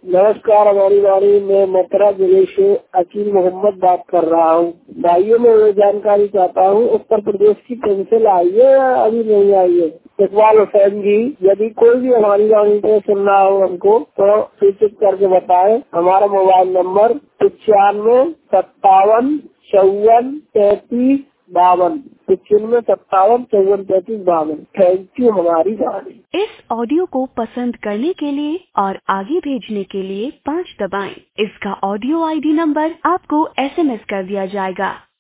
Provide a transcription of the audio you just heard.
नमस्कार, हमारी वाणी में मथुरा जिले से अकील मोहम्मद बात कर रहा हूँ। भाइयों मैं ये जानकारी चाहता हूँ, उत्तर प्रदेश की पेंसिल आई है या अभी नहीं आई है? इकबाल हुसैन जी, यदि कोई भी हमारी वाणी पे सुनना हो हमको तो सूचित करके बताए। हमारा मोबाइल नंबर 9557543352, 9557543352। थैंक यू हमारी वाणी। इस ऑडियो को पसंद करने के लिए और आगे भेजने के लिए 5 दबाएं। इसका ऑडियो ID नंबर आपको SMS कर दिया जाएगा।